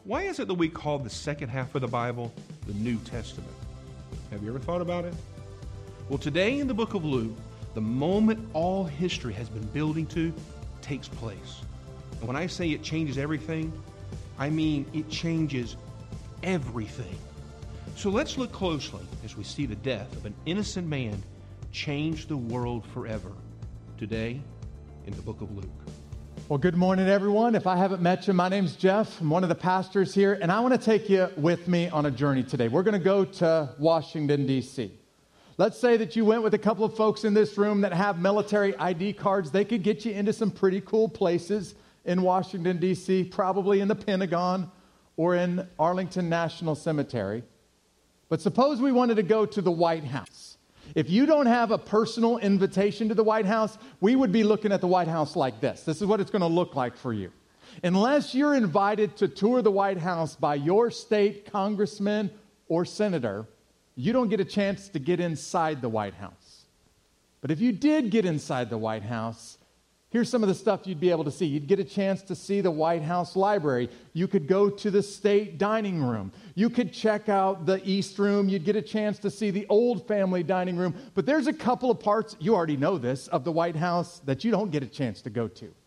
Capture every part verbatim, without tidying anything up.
Why is it that we call the second half of the Bible the New Testament? Have you ever thought about it? Well, today in the book of Luke, the moment all history has been building to takes place. And when I say it changes everything, I mean it changes everything. So let's look closely as we see the death of an innocent man change the world forever. Today in the book of Luke. Well, good morning, everyone. If I haven't met you, my name's Jeff. I'm one of the pastors here, and I want to take you with me on a journey today. We're going to go to Washington, D C Let's say that you went with a couple of folks in this room that have military I D cards. They could get you into some pretty cool places in Washington, D C, probably in the Pentagon or in Arlington National Cemetery. But suppose we wanted to go to the White House. If you don't have a personal invitation to the White House, we would be looking at the White House like this. This is what it's going to look like for you. Unless you're invited to tour the White House by your state congressman or senator, you don't get a chance to get inside the White House. But if you did get inside the White House, here's some of the stuff you'd be able to see. You'd get a chance to see the White House library. You could go to the state dining room. You could check out the East Room. You'd get a chance to see the old family dining room. But there's a couple of parts, you already know this, of the White House that you don't get a chance to go to.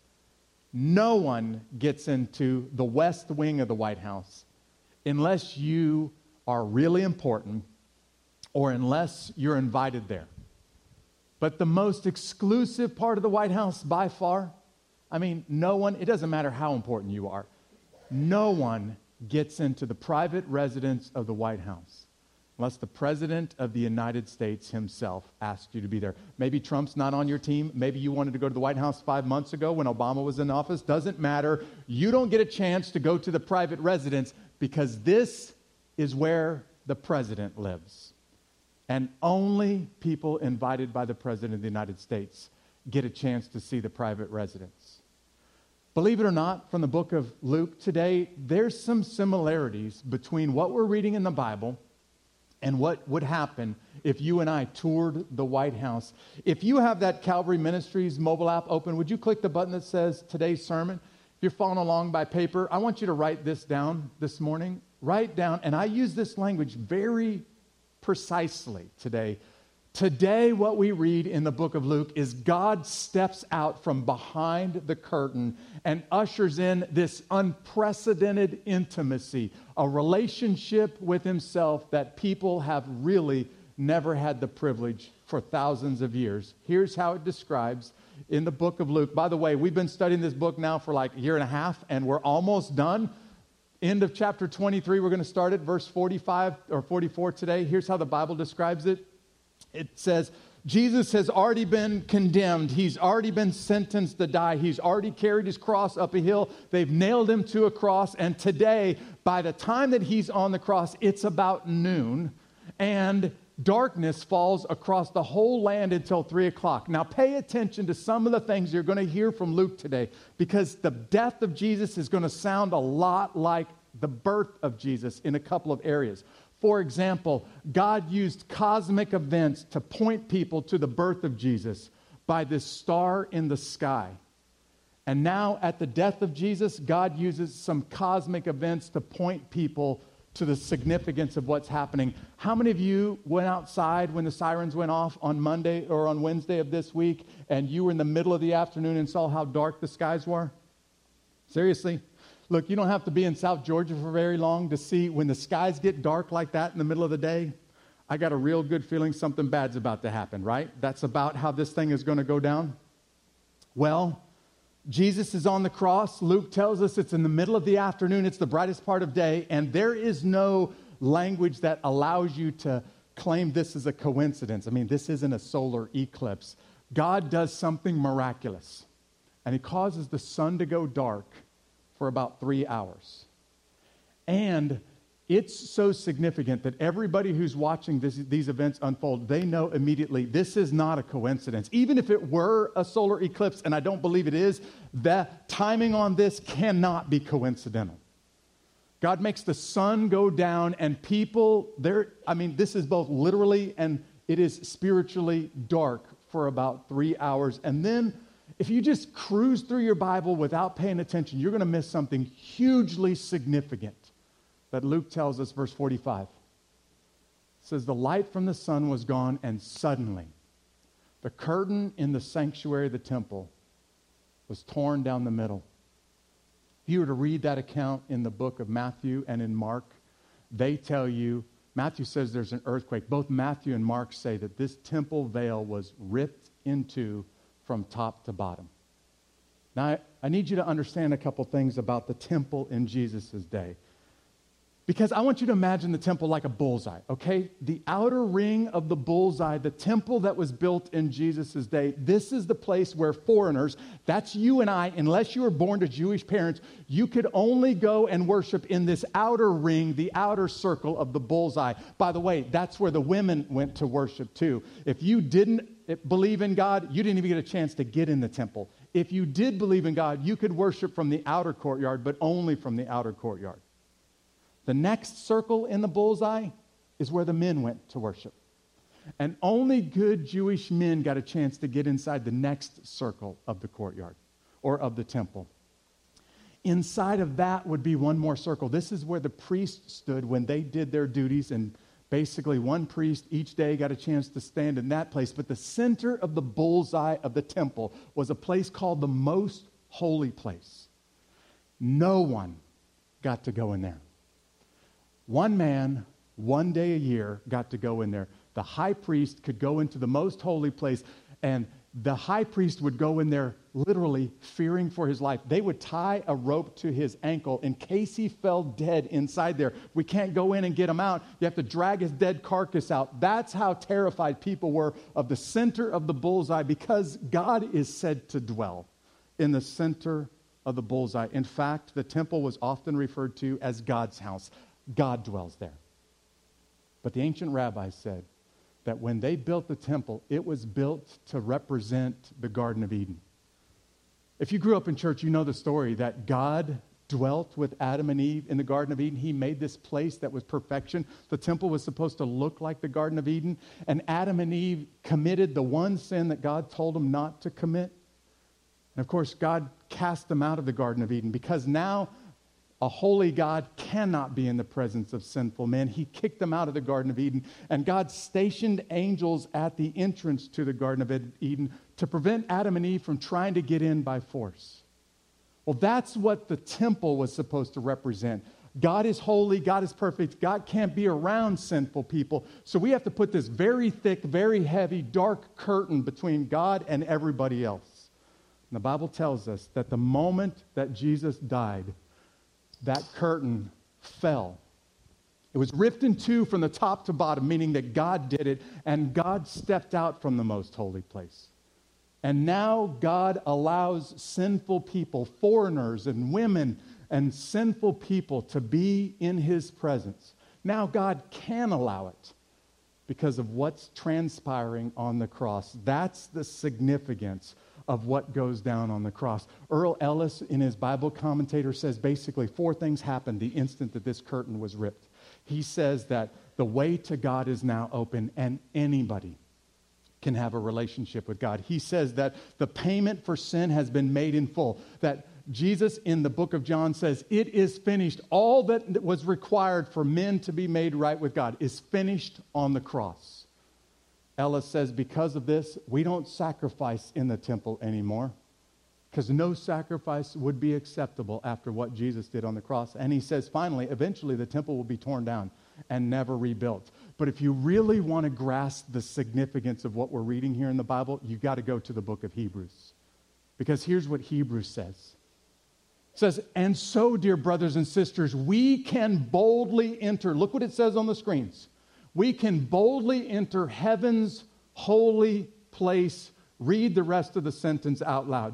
No one gets into the west wing of the White House unless you are really important or unless you're invited there. But the most exclusive part of the White House by far, I mean, no one, it doesn't matter how important you are, no one gets into the private residence of the White House unless the President of the United States himself asked you to be there. Maybe Trump's not on your team. Maybe you wanted to go to the White House five months ago when Obama was in office. Doesn't matter. You don't get a chance to go to the private residence because this is where the President lives. And only people invited by the President of the United States get a chance to see the private residence. Believe it or not, from the book of Luke today, there's some similarities between what we're reading in the Bible and what would happen if you and I toured the White House. If you have that Calvary Ministries mobile app open, would you click the button that says today's sermon? If you're following along by paper, I want you to write this down this morning. Write down, and I use this language very precisely today. Today, what we read in the book of Luke is God steps out from behind the curtain and ushers in this unprecedented intimacy, a relationship with himself that people have really never had the privilege for thousands of years. Here's how it describes in the book of Luke. By the way, we've been studying this book now for like a year and a half, and we're almost done. End of chapter twenty-three, we're going to start at verse forty-five or forty-four today. Here's how the Bible describes it. It says, Jesus has already been condemned. He's already been sentenced to die. He's already carried his cross up a hill. They've nailed him to a cross. And today, by the time that he's on the cross, it's about noon. And darkness falls across the whole land until three o'clock. Now pay attention to some of the things you're going to hear from Luke today, because the death of Jesus is going to sound a lot like the birth of Jesus in a couple of areas. For example, God used cosmic events to point people to the birth of Jesus by this star in the sky. And now at the death of Jesus, God uses some cosmic events to point people to the significance of what's happening. How many of you went outside when the sirens went off on Monday or on Wednesday of this week, and you were in the middle of the afternoon and saw how dark the skies were? Seriously? Look, you don't have to be in South Georgia for very long to see when the skies get dark like that in the middle of the day. I got a real good feeling something bad's about to happen, right? That's about how this thing is going to go down. Well, Jesus is on the cross. Luke tells us it's in the middle of the afternoon. It's the brightest part of day. And there is no language that allows you to claim this is a coincidence. I mean, this isn't a solar eclipse. God does something miraculous. And he causes the sun to go dark for about three hours. And it's so significant that everybody who's watching this, these events unfold, they know immediately this is not a coincidence. Even if it were a solar eclipse, and I don't believe it is, the timing on this cannot be coincidental. God makes the sun go down, and people, they're, I mean, this is both literally and it is spiritually dark for about three hours. And then if you just cruise through your Bible without paying attention, you're going to miss something hugely significant that Luke tells us, verse forty-five. It says, the light from the sun was gone, and suddenly the curtain in the sanctuary of the temple was torn down the middle. If you were to read that account in the book of Matthew and in Mark, they tell you, Matthew says there's an earthquake. Both Matthew and Mark say that this temple veil was ripped into from top to bottom. Now, I, I need you to understand a couple things about the temple in Jesus' day. Because I want you to imagine the temple like a bullseye, okay? The outer ring of the bullseye, the temple that was built in Jesus' day, this is the place where foreigners, that's you and I, unless you were born to Jewish parents, you could only go and worship in this outer ring, the outer circle of the bullseye. By the way, that's where the women went to worship too. If you didn't believe in God, you didn't even get a chance to get in the temple. If you did believe in God, you could worship from the outer courtyard, but only from the outer courtyard. The next circle in the bullseye is where the men went to worship. And only good Jewish men got a chance to get inside the next circle of the courtyard or of the temple. Inside of that would be one more circle. This is where the priests stood when they did their duties, and basically one priest each day got a chance to stand in that place. But the center of the bullseye of the temple was a place called the most holy place. No one got to go in there. One man, one day a year, got to go in there. The high priest could go into the most holy place, and the high priest would go in there literally fearing for his life. They would tie a rope to his ankle in case he fell dead inside there. We can't go in and get him out. You have to drag his dead carcass out. That's how terrified people were of the center of the bullseye, because God is said to dwell in the center of the bullseye. In fact, the temple was often referred to as God's house. God dwells there. But the ancient rabbis said that when they built the temple, it was built to represent the Garden of Eden. If you grew up in church, you know the story that God dwelt with Adam and Eve in the Garden of Eden. He made this place that was perfection. The temple was supposed to look like the Garden of Eden. And Adam and Eve committed the one sin that God told them not to commit. And of course, God cast them out of the Garden of Eden, because now a holy God cannot be in the presence of sinful men. He kicked them out of the Garden of Eden, and God stationed angels at the entrance to the Garden of Eden to prevent Adam and Eve from trying to get in by force. Well, that's what the temple was supposed to represent. God is holy, God is perfect, God can't be around sinful people. So we have to put this very thick, very heavy, dark curtain between God and everybody else. And the Bible tells us that the moment that Jesus died, that curtain fell. It was ripped in two from the top to bottom, meaning that God did it, and God stepped out from the most holy place. And now God allows sinful people, foreigners and women and sinful people, to be in his presence. Now God can allow it because of what's transpiring on the cross. That's the significance of what goes down on the cross. Earl Ellis, in his Bible commentator, says basically four things happened the instant that this curtain was ripped. He says that the way to God is now open, and anybody can have a relationship with God. He says that the payment for sin has been made in full. That Jesus in the book of John says, it is finished. All that was required for men to be made right with God is finished on the cross. Ellis says because of this, we don't sacrifice in the temple anymore, because no sacrifice would be acceptable after what Jesus did on the cross. And he says finally, eventually the temple will be torn down and never rebuilt. But if you really want to grasp the significance of what we're reading here in the Bible, you've got to go to the book of Hebrews. Because here's what Hebrews says. It says, and so, dear brothers and sisters, we can boldly enter. Look what it says on the screens. We can boldly enter heaven's holy place. Read the rest of the sentence out loud.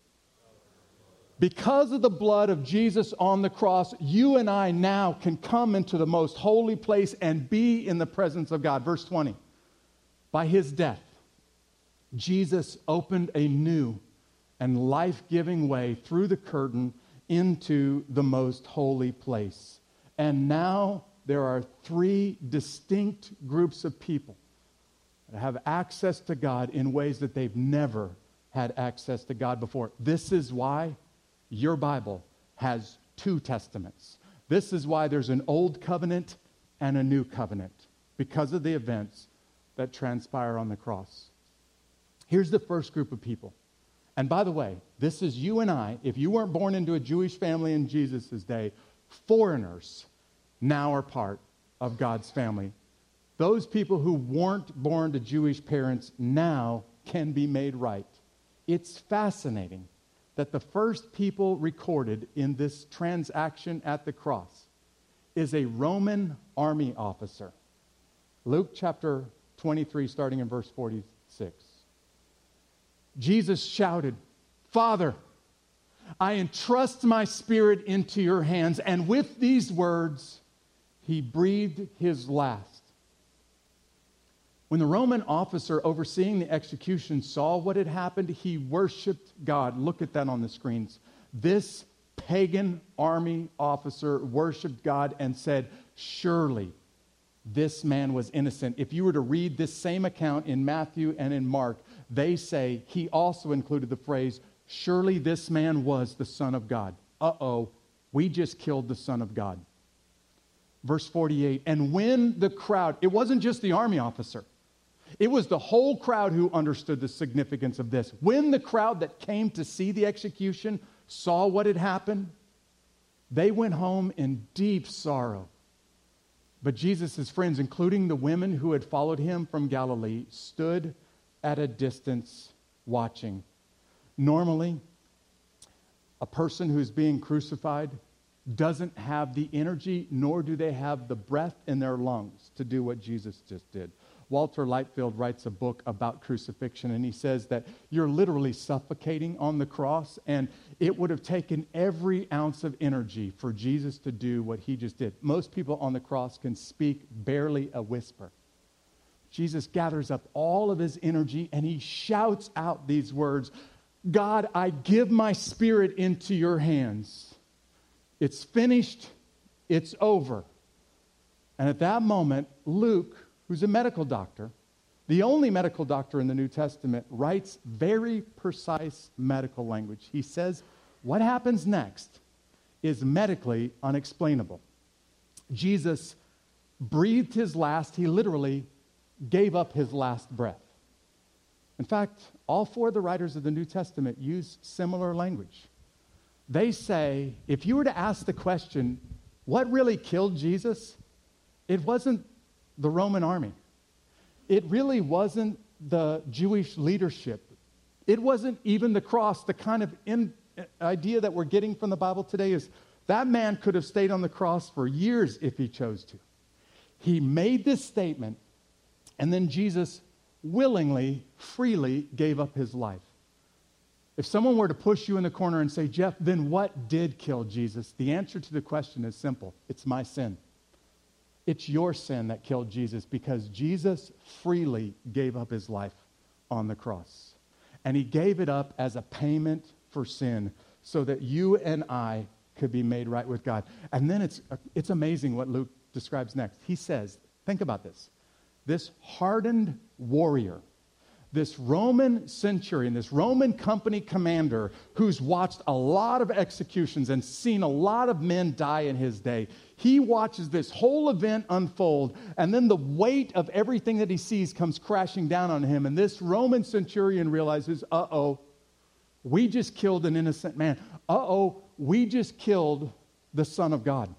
Because of the blood of Jesus on the cross, you and I now can come into the most holy place and be in the presence of God. Verse twenty. By his death, Jesus opened a new and life-giving way through the curtain into the most holy place. And now there are three distinct groups of people that have access to God in ways that they've never had access to God before. This is why your Bible has two testaments. This is why there's an old covenant and a new covenant, because of the events that transpire on the cross. Here's the first group of people. And by the way, this is you and I. If you weren't born into a Jewish family in Jesus' day, foreigners now are part of God's family. Those people who weren't born to Jewish parents now can be made right. It's fascinating that the first people recorded in this transaction at the cross is a Roman army officer. Luke chapter twenty-three, starting in verse forty-six. Jesus shouted, "Father, I entrust my spirit into your hands." And with these words, he breathed his last. When the Roman officer overseeing the execution saw what had happened, he worshiped God. Look at that on the screens. This pagan army officer worshiped God and said, "Surely this man was innocent." If you were to read this same account in Matthew and in Mark, they say he also included the phrase, "Surely this man was the Son of God." Uh-oh, we just killed the Son of God. Verse forty-eight, and when the crowd, it wasn't just the army officer, it was the whole crowd who understood the significance of this. When the crowd that came to see the execution saw what had happened, they went home in deep sorrow. But Jesus' friends, including the women who had followed him from Galilee, stood at a distance watching. Normally, a person who's being crucified doesn't have the energy, nor do they have the breath in their lungs to do what Jesus just did. Walter Lightfield writes a book about crucifixion, and he says that you're literally suffocating on the cross, and it would have taken every ounce of energy for Jesus to do what he just did. Most people on the cross can speak barely a whisper. Jesus gathers up all of his energy, and he shouts out these words, "God, I give my spirit into your hands. It's finished. It's over." And at that moment, Luke, who's a medical doctor, the only medical doctor in the New Testament, writes very precise medical language. He says, what happens next is medically unexplainable. Jesus breathed his last. He literally gave up his last breath. In fact, all four of the writers of the New Testament use similar language. They say, if you were to ask the question, what really killed Jesus? It wasn't the Roman army. It really wasn't the Jewish leadership. It wasn't even the cross. The kind of in, idea that we're getting from the Bible today is that man could have stayed on the cross for years if he chose to. He made this statement, and then Jesus willingly, freely gave up his life. If someone were to push you in the corner and say, "Jeff, then what did kill Jesus?" The answer to the question is simple. It's my sin. It's your sin that killed Jesus, because Jesus freely gave up his life on the cross. And he gave it up as a payment for sin so that you and I could be made right with God. And then it's, it's amazing what Luke describes next. He says, think about this. This hardened warrior, this Roman centurion, this Roman company commander who's watched a lot of executions and seen a lot of men die in his day, he watches this whole event unfold, and then the weight of everything that he sees comes crashing down on him, and this Roman centurion realizes, uh-oh, we just killed an innocent man. Uh-oh, we just killed the Son of God.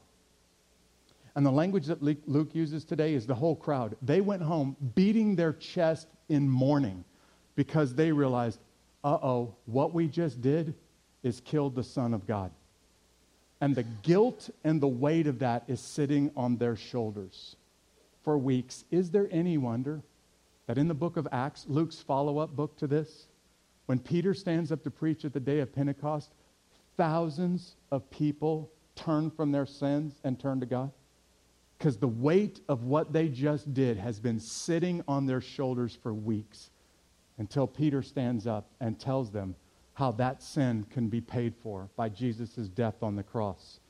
And the language that Luke uses today is the whole crowd. They went home beating their chest in mourning because they realized, uh-oh, what we just did is killed the Son of God. And the guilt and the weight of that is sitting on their shoulders for weeks. Is there any wonder that in the book of Acts, Luke's follow-up book to this, when Peter stands up to preach at the day of Pentecost, thousands of people turn from their sins and turn to God? Because the weight of what they just did has been sitting on their shoulders for weeks until Peter stands up and tells them how that sin can be paid for by Jesus' death on the cross.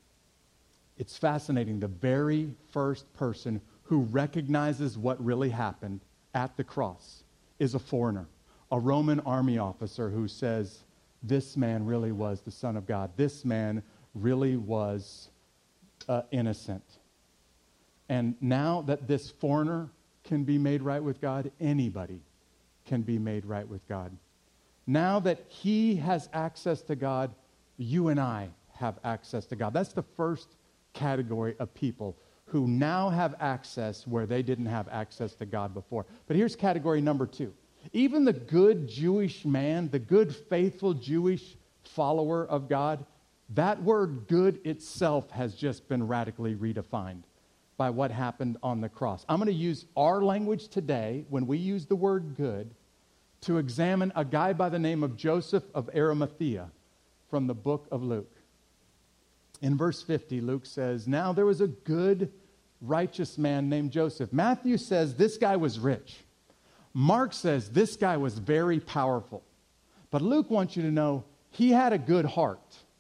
It's fascinating. The very first person who recognizes what really happened at the cross is a foreigner, a Roman army officer who says, this man really was the Son of God. This man really was uh, innocent. And now that this foreigner can be made right with God, anybody can be made right with God. Now that he has access to God, you and I have access to God. That's the first category of people who now have access where they didn't have access to God before. But here's category number two. Even the good Jewish man, the good, faithful Jewish follower of God, that word good itself has just been radically redefined by what happened on the cross. I'm going to use our language today, when we use the word good, to examine a guy by the name of Joseph of Arimathea from the book of Luke. In verse fifty, Luke says, "Now there was a good, righteous man named Joseph." Matthew says this guy was rich. Mark says this guy was very powerful. But Luke wants you to know he had a good heart.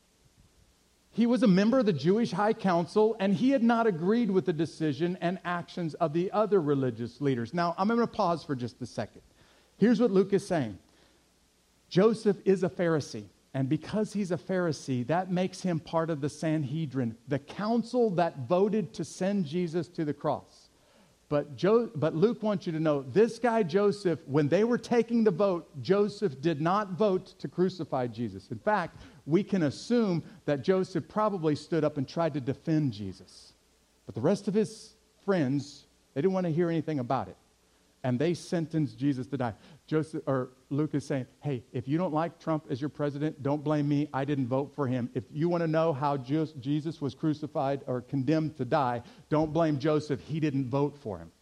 He was a member of the Jewish High Council, and he had not agreed with the decision and actions of the other religious leaders. Now, I'm going to pause for just a second. Here's what Luke is saying. Joseph is a Pharisee, and because he's a Pharisee, that makes him part of the Sanhedrin, the council that voted to send Jesus to the cross. But, jo- but Luke wants you to know, this guy Joseph, when they were taking the vote, Joseph did not vote to crucify Jesus. In fact, we can assume that Joseph probably stood up and tried to defend Jesus. But the rest of his friends, they didn't want to hear anything about it. And they sentenced Jesus to die. Joseph or Luke is saying, hey, if you don't like Trump as your president, don't blame me. I didn't vote for him. If you want to know how Jesus was crucified or condemned to die, don't blame Joseph. He didn't vote for him.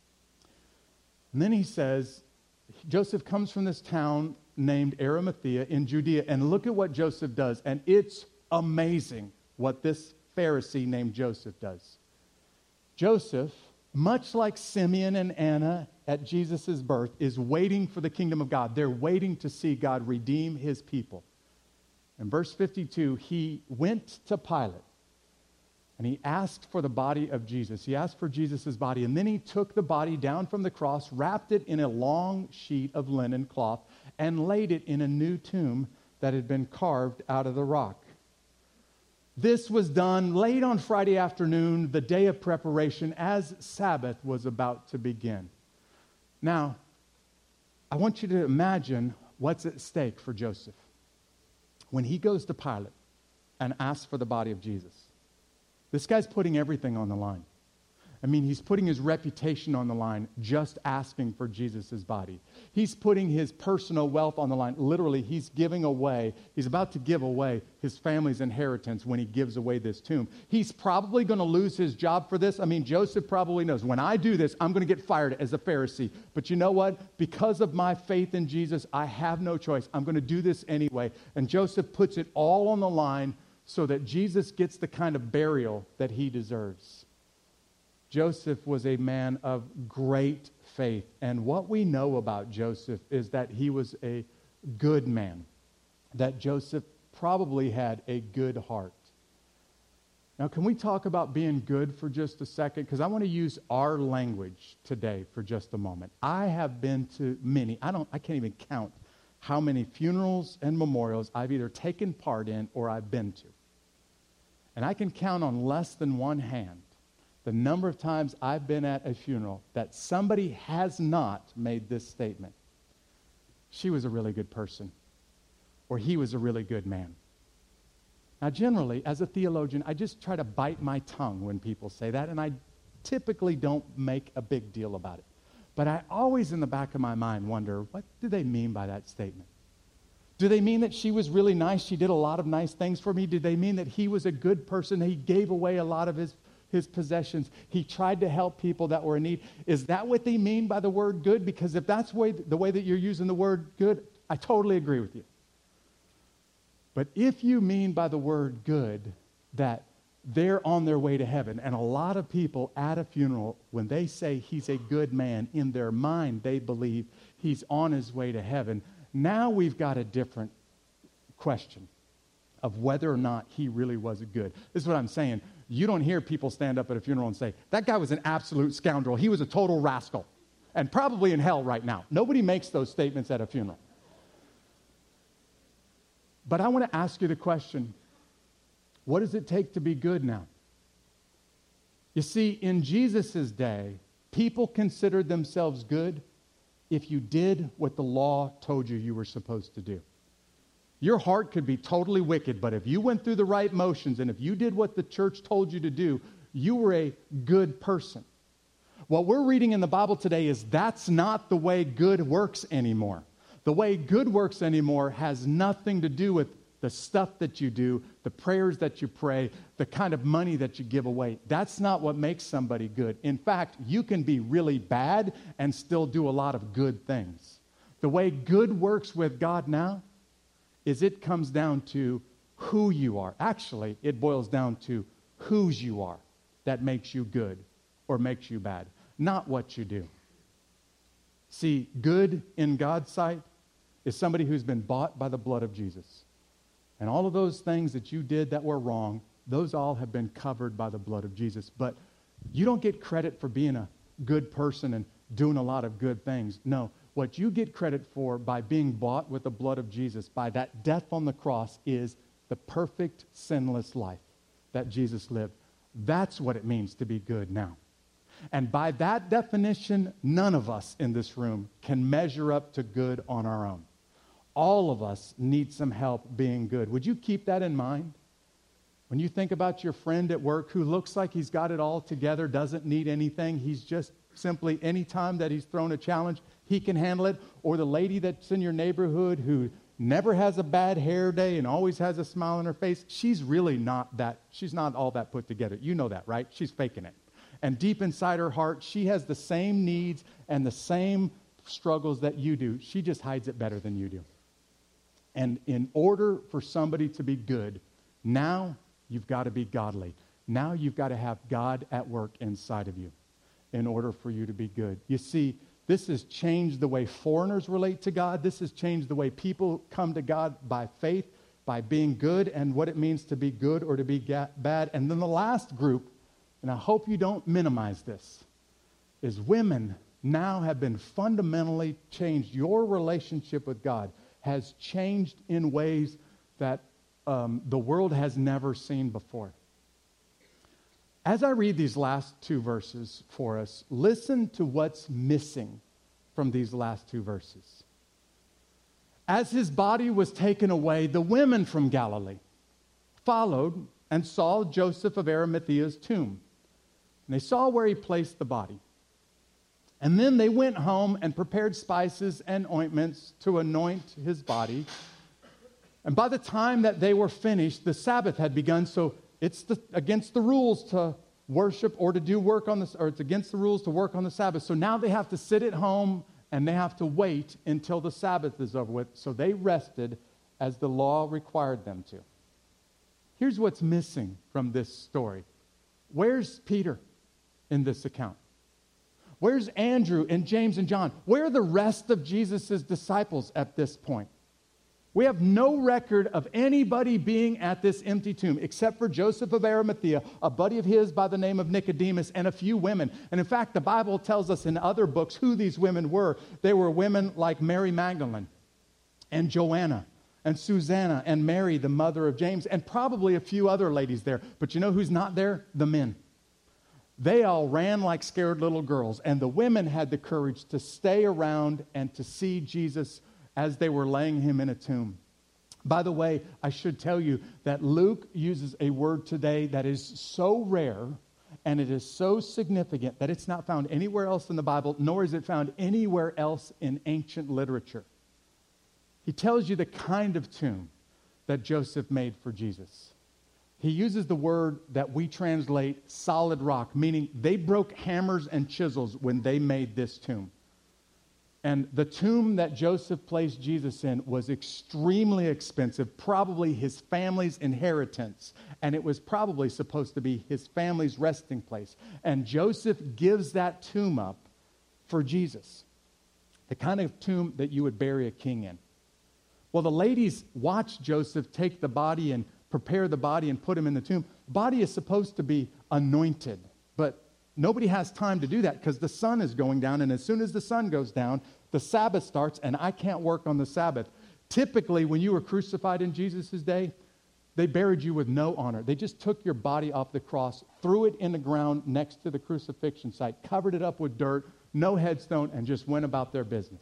And then he says, Joseph comes from this town named Arimathea in Judea. And look at what Joseph does. And it's amazing what this Pharisee named Joseph does. Joseph, much like Simeon and Anna at Jesus' birth, is waiting for the kingdom of God. They're waiting to see God redeem his people. In verse fifty-two, he went to Pilate and he asked for the body of Jesus. He asked for Jesus' body, and then he took the body down from the cross, wrapped it in a long sheet of linen cloth, and laid it in a new tomb that had been carved out of the rock. This was done late on Friday afternoon, the day of preparation, as Sabbath was about to begin. Now, I want you to imagine what's at stake for Joseph when he goes to Pilate and asks for the body of Jesus. This guy's putting everything on the line. I mean, he's putting his reputation on the line just asking for Jesus' body. He's putting his personal wealth on the line. Literally, he's giving away, he's about to give away his family's inheritance when he gives away this tomb. He's probably going to lose his job for this. I mean, Joseph probably knows, when I do this, I'm going to get fired as a Pharisee. But you know what? Because of my faith in Jesus, I have no choice. I'm going to do this anyway. And Joseph puts it all on the line so that Jesus gets the kind of burial that he deserves. Joseph was a man of great faith. And what we know about Joseph is that he was a good man, that Joseph probably had a good heart. Now, can we talk about being good for just a second? Because I want to use our language today for just a moment. I have been to many, I don't, I can't even count how many funerals and memorials I've either taken part in or I've been to. And I can count on less than one hand the number of times I've been at a funeral that somebody has not made this statement. She was a really good person, or he was a really good man. Now, generally, as a theologian, I just try to bite my tongue when people say that, and I typically don't make a big deal about it. But I always, in the back of my mind, wonder, what do they mean by that statement? Do they mean that she was really nice? She did a lot of nice things for me? Do they mean that he was a good person? He gave away a lot of his his possessions. He tried to help people that were in need. Is that what they mean by the word good? Because if that's way, the way that you're using the word good, I totally agree with you. But if you mean by the word good that they're on their way to heaven, and a lot of people at a funeral, when they say he's a good man, in their mind they believe he's on his way to heaven, now we've got a different question of whether or not he really was good. This is what I'm saying. You don't hear people stand up at a funeral and say, that guy was an absolute scoundrel. He was a total rascal and probably in hell right now. Nobody makes those statements at a funeral. But I want to ask you the question, what does it take to be good now? You see, in Jesus' day, people considered themselves good if you did what the law told you you were supposed to do. Your heart could be totally wicked, but if you went through the right motions and if you did what the church told you to do, you were a good person. What we're reading in the Bible today is that's not the way good works anymore. The way good works anymore has nothing to do with the stuff that you do, the prayers that you pray, the kind of money that you give away. That's not what makes somebody good. In fact, you can be really bad and still do a lot of good things. The way good works with God now is it comes down to who you are. Actually, it boils down to whose you are that makes you good or makes you bad, not what you do. See, good in God's sight is somebody who's been bought by the blood of Jesus. And all of those things that you did that were wrong, those all have been covered by the blood of Jesus. But you don't get credit for being a good person and doing a lot of good things. No, what you get credit for by being bought with the blood of Jesus, by that death on the cross, is the perfect, sinless life that Jesus lived. That's what it means to be good now. And by that definition, none of us in this room can measure up to good on our own. All of us need some help being good. Would you keep that in mind? When you think about your friend at work who looks like he's got it all together, doesn't need anything, he's just simply, any time that he's thrown a challenge, he can handle it. Or the lady that's in your neighborhood who never has a bad hair day and always has a smile on her face, she's really not that, she's not all that put together. You know that, right? She's faking it. And deep inside her heart, she has the same needs and the same struggles that you do. She just hides it better than you do. And in order for somebody to be good, now you've got to be godly. Now you've got to have God at work inside of you in order for you to be good. You see, this has changed the way foreigners relate to God. This has changed the way people come to God by faith, by being good, and what it means to be good or to be ga- bad. And then the last group, and I hope you don't minimize this, is women now have been fundamentally changed. Your relationship with God has changed in ways that um, the world has never seen before. As I read these last two verses for us, listen to what's missing from these last two verses. As his body was taken away, the women from Galilee followed and saw Joseph of Arimathea's tomb. And they saw where he placed the body. And then they went home and prepared spices and ointments to anoint his body. And by the time that they were finished, the Sabbath had begun. So it's the, against the rules to worship or to do work on this, or it's against the rules to work on the Sabbath. So now they have to sit at home and they have to wait until the Sabbath is over with. So they rested as the law required them to. Here's what's missing from this story. Where's Peter in this account? Where's Andrew and James and John? Where are the rest of Jesus' disciples at this point? We have no record of anybody being at this empty tomb except for Joseph of Arimathea, a buddy of his by the name of Nicodemus, and a few women. And in fact, the Bible tells us in other books who these women were. They were women like Mary Magdalene and Joanna and Susanna and Mary, the mother of James, and probably a few other ladies there. But you know who's not there? The men. They all ran like scared little girls, and the women had the courage to stay around and to see Jesus as they were laying him in a tomb. By the way, I should tell you that Luke uses a word today that is so rare and it is so significant that it's not found anywhere else in the Bible, nor is it found anywhere else in ancient literature. He tells you the kind of tomb that Joseph made for Jesus. He uses the word that we translate solid rock, meaning they broke hammers and chisels when they made this tomb. And the tomb that Joseph placed Jesus in was extremely expensive, probably his family's inheritance. And it was probably supposed to be his family's resting place. And Joseph gives that tomb up for Jesus, the kind of tomb that you would bury a king in. Well, the ladies watch Joseph take the body and prepare the body and put him in the tomb. The body is supposed to be anointed, but nobody has time to do that because the sun is going down, and as soon as the sun goes down, the Sabbath starts, and I can't work on the Sabbath. Typically, when you were crucified in Jesus' day, They buried you with no honor. They just took your body off the cross, threw it in the ground next to the crucifixion site, covered it up with dirt, no headstone, and just went about their business.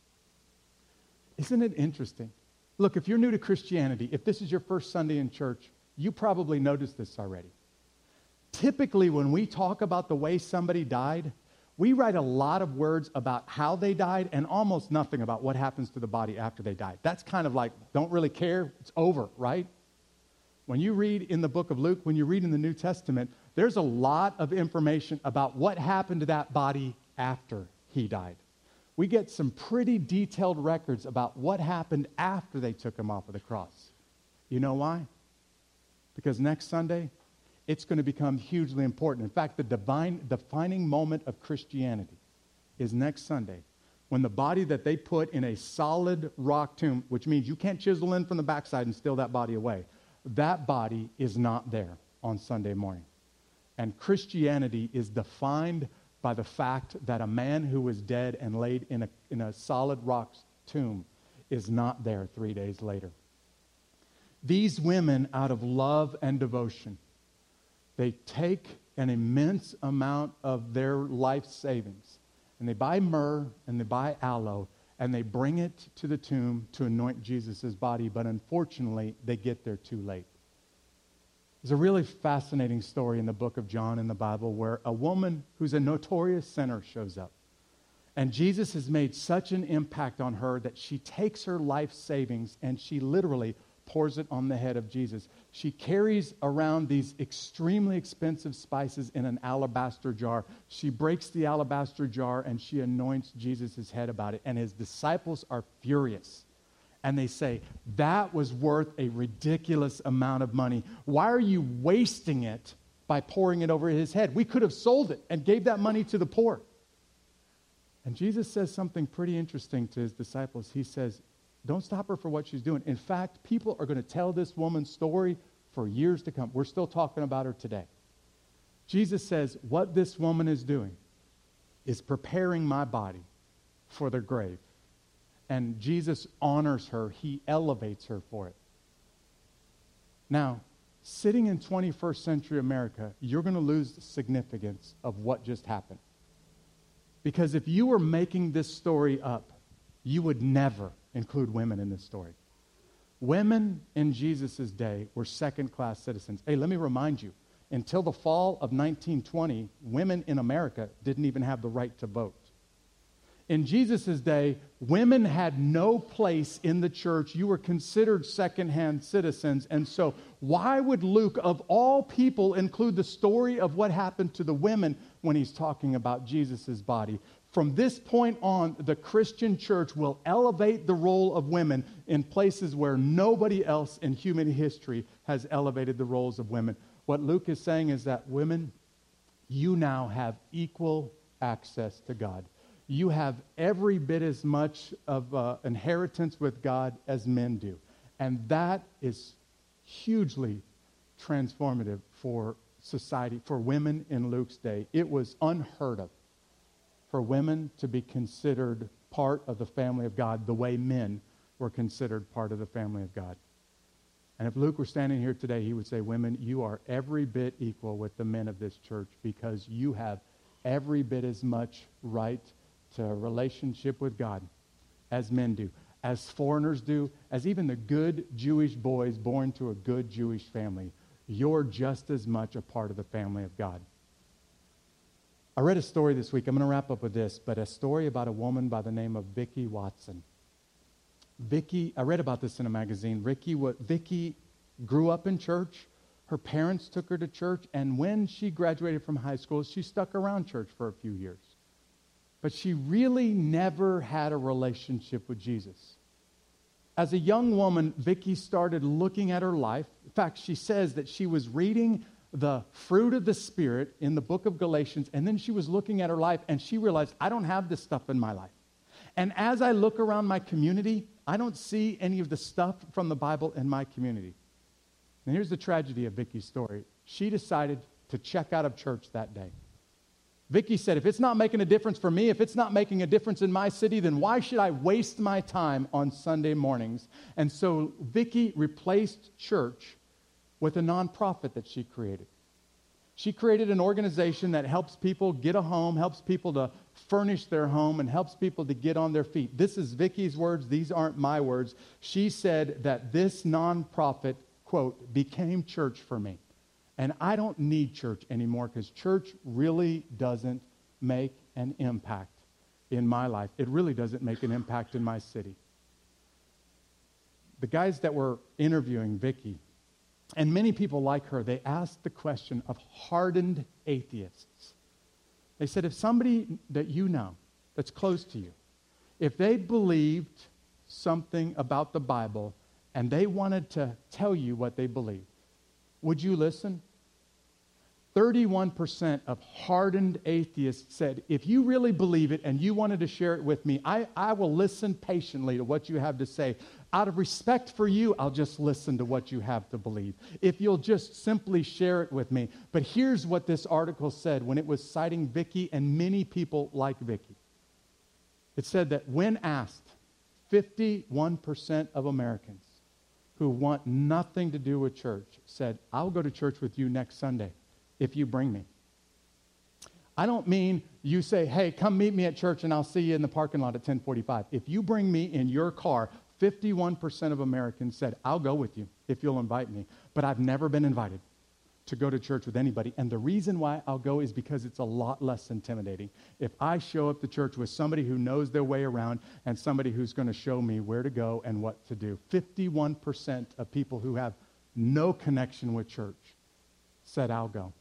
Isn't it interesting? Look, if you're new to Christianity, if this is your first Sunday in church, you probably noticed this already. Typically, when we talk about the way somebody died, we write a lot of words about how they died and almost nothing about what happens to the body after they died. That's kind of like, don't really care, it's over, right? When you read in the book of Luke, when you read in the New Testament, there's a lot of information about what happened to that body after he died. We get some pretty detailed records about what happened after they took him off of the cross. You know why? Because next Sunday, it's going to become hugely important. In fact, the divine, defining moment of Christianity is next Sunday, when the body that they put in a solid rock tomb, which means you can't chisel in from the backside and steal that body away, that body is not there on Sunday morning. And Christianity is defined by the fact that a man who was dead and laid in a, in a solid rock tomb is not there three days later. These women, out of love and devotion, they take an immense amount of their life savings, and they buy myrrh and they buy aloe, and they bring it to the tomb to anoint Jesus' body, but unfortunately, they get there too late. There's a really fascinating story in the book of John in the Bible where a woman who's a notorious sinner shows up. And Jesus has made such an impact on her that she takes her life savings and she literally pours it on the head of Jesus. She carries around these extremely expensive spices in an alabaster jar. She breaks the alabaster jar and she anoints Jesus' head about it. And his disciples are furious. And they say, that was worth a ridiculous amount of money. Why are you wasting it by pouring it over his head? We could have sold it and gave that money to the poor. And Jesus says something pretty interesting to his disciples. He says, don't stop her for what she's doing. In fact, people are going to tell this woman's story for years to come. We're still talking about her today. Jesus says, what this woman is doing is preparing my body for the grave. And Jesus honors her. He elevates her for it. Now, sitting in twenty-first century America, you're going to lose the significance of what just happened. Because if you were making this story up, you would never include women in this story. Women in Jesus' day were second-class citizens. Hey, let me remind you, until the fall of nineteen twenty, women in America didn't even have the right to vote. In Jesus' day, women had no place in the church. You were considered second-hand citizens. And so why would Luke, of all people, include the story of what happened to the women when he's talking about Jesus' body? From this point on, the Christian church will elevate the role of women in places where nobody else in human history has elevated the roles of women. What Luke is saying is that women, you now have equal access to God. You have every bit as much of uh, inheritance with God as men do. And that is hugely transformative for society, for women in Luke's day. It was unheard of for women to be considered part of the family of God the way men were considered part of the family of God. And if Luke were standing here today, he would say, women, you are every bit equal with the men of this church because you have every bit as much right to a relationship with God as men do, as foreigners do, as even the good Jewish boys born to a good Jewish family. You're just as much a part of the family of God. I read a story this week. I'm going to wrap up with this, but a story about a woman by the name of Vicki Watson. Vicki, I read about this in a magazine. Ricky, what, Vicki grew up in church. Her parents took her to church, and when she graduated from high school, she stuck around church for a few years. But she really never had a relationship with Jesus. As a young woman, Vicki started looking at her life. In fact, she says that she was reading the fruit of the Spirit in the book of Galatians, and then she was looking at her life, and she realized, I don't have this stuff in my life. And as I look around my community, I don't see any of the stuff from the Bible in my community. And here's the tragedy of Vicki's story. She decided to check out of church that day. Vicki said, if it's not making a difference for me, if it's not making a difference in my city, then why should I waste my time on Sunday mornings? And so Vicki replaced church with a nonprofit that she created. She created an organization that helps people get a home, helps people to furnish their home, and helps people to get on their feet. This is Vicky's words. These aren't my words. She said that this nonprofit, quote, became church for me. And I don't need church anymore because church really doesn't make an impact in my life. It really doesn't make an impact in my city. The guys that were interviewing Vicky, and many people like her, they asked the question of hardened atheists. They said, if somebody that you know, that's close to you, if they believed something about the Bible and they wanted to tell you what they believed, would you listen? thirty-one percent of hardened atheists said, if you really believe it and you wanted to share it with me, I, I will listen patiently to what you have to say. Out of respect for you, I'll just listen to what you have to believe. If you'll just simply share it with me. But here's what this article said when it was citing Vicky and many people like Vicky. It said that when asked, fifty-one percent of Americans who want nothing to do with church said, I'll go to church with you next Sunday if you bring me. I don't mean you say, hey, come meet me at church and I'll see you in the parking lot at ten forty-five. If you bring me in your car, fifty-one percent of Americans said, I'll go with you if you'll invite me. But I've never been invited to go to church with anybody. And the reason why I'll go is because it's a lot less intimidating. If I show up to church with somebody who knows their way around and somebody who's going to show me where to go and what to do. fifty-one percent of people who have no connection with church said, I'll go.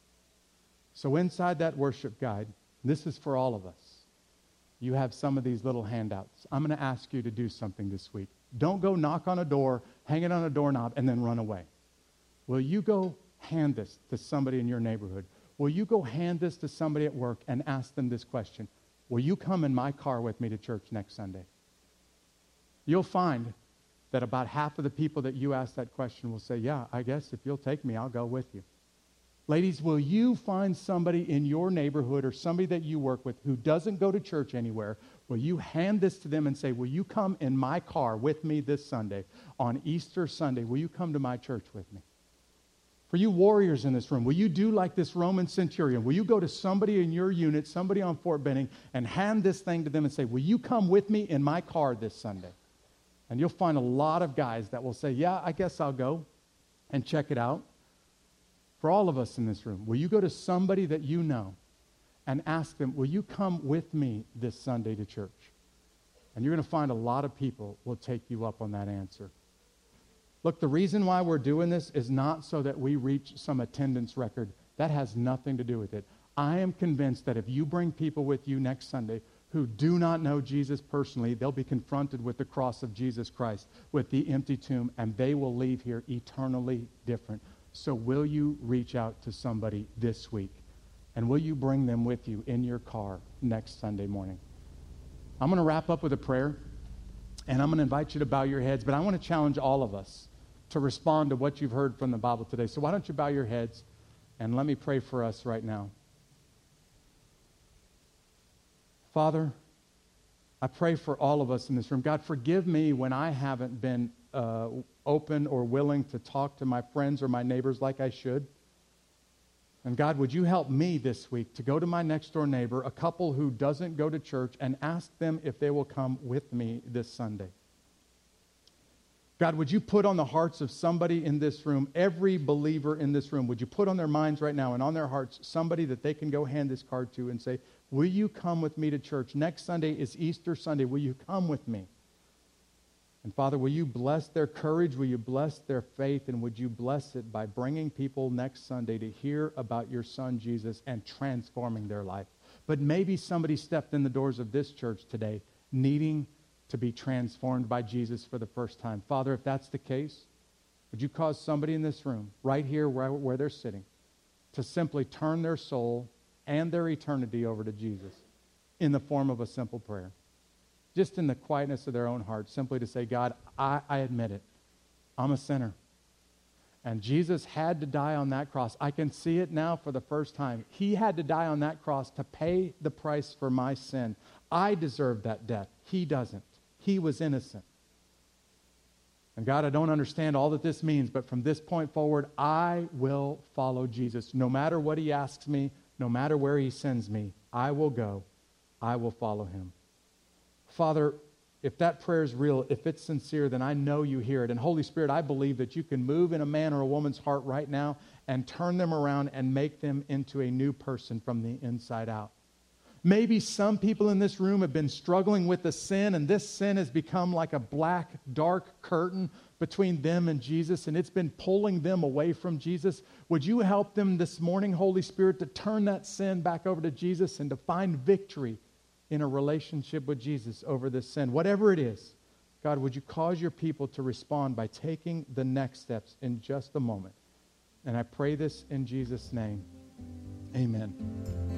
So inside that worship guide, this is for all of us. You have some of these little handouts. I'm going to ask you to do something this week. Don't go knock on a door, hang it on a doorknob, and then run away. Will you go hand this to somebody in your neighborhood? Will you go hand this to somebody at work and ask them this question? Will you come in my car with me to church next Sunday? You'll find that about half of the people that you ask that question will say, yeah, I guess if you'll take me, I'll go with you. Ladies, will you find somebody in your neighborhood or somebody that you work with who doesn't go to church anywhere? Will you hand this to them and say, will you come in my car with me this Sunday? On Easter Sunday, will you come to my church with me? For you warriors in this room, will you do like this Roman centurion? Will you go to somebody in your unit, somebody on Fort Benning, and hand this thing to them and say, will you come with me in my car this Sunday? And you'll find a lot of guys that will say, yeah, I guess I'll go and check it out. For all of us in this room, will you go to somebody that you know and ask them, will you come with me this Sunday to church? And you're going to find a lot of people will take you up on that answer. Look, the reason why we're doing this is not so that we reach some attendance record. That has nothing to do with it. I am convinced that if you bring people with you next Sunday who do not know Jesus personally, they'll be confronted with the cross of Jesus Christ, with the empty tomb, and they will leave here eternally different. So will you reach out to somebody this week? And will you bring them with you in your car next Sunday morning? I'm going to wrap up with a prayer, and I'm going to invite you to bow your heads, but I want to challenge all of us to respond to what you've heard from the Bible today. So why don't you bow your heads, and let me pray for us right now. Father, I pray for all of us in this room. God, forgive me when I haven't been uh, open or willing to talk to my friends or my neighbors like I should. And God, would you help me this week to go to my next door neighbor, a couple who doesn't go to church, and ask them if they will come with me this Sunday. God, would you put on the hearts of somebody in this room, every believer in this room, would you put on their minds right now and on their hearts somebody that they can go hand this card to and say, will you come with me to church? Next Sunday is Easter Sunday. Will you come with me? And Father, will you bless their courage? Will you bless their faith? And would you bless it by bringing people next Sunday to hear about your Son, Jesus, and transforming their life? But maybe somebody stepped in the doors of this church today needing to be transformed by Jesus for the first time. Father, if that's the case, would you cause somebody in this room, right here where, where they're sitting, to simply turn their soul and their eternity over to Jesus in the form of a simple prayer? Just in the quietness of their own heart, simply to say, God, I, I admit it. I'm a sinner. And Jesus had to die on that cross. I can see it now for the first time. He had to die on that cross to pay the price for my sin. I deserve that death. He doesn't. He was innocent. And God, I don't understand all that this means, but from this point forward, I will follow Jesus. No matter what he asks me, no matter where he sends me, I will go. I will follow him. Father, if that prayer is real, if it's sincere, then I know you hear it. And Holy Spirit, I believe that you can move in a man or a woman's heart right now and turn them around and make them into a new person from the inside out. Maybe some people in this room have been struggling with a sin, and this sin has become like a black, dark curtain between them and Jesus, and it's been pulling them away from Jesus. Would you help them this morning, Holy Spirit, to turn that sin back over to Jesus and to find victory in a relationship with Jesus over this sin? Whatever it is, God, would you cause your people to respond by taking the next steps in just a moment? And I pray this in Jesus' name. Amen.